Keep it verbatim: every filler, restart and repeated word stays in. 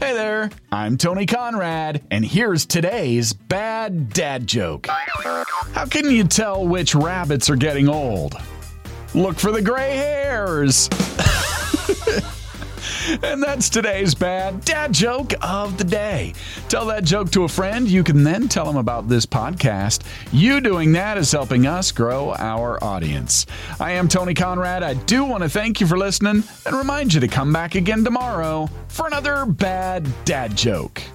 Hey there, I'm Tony Conrad, and here's today's bad dad joke. How can you tell which rabbits are getting old? Look for the gray hairs. And that's today's bad dad joke of the day. Tell that joke to a friend. You can then tell them about this podcast. You doing that is helping us grow our audience. I am Tony Conrad. I do want to thank you for listening and remind you to come back again tomorrow for another bad dad joke.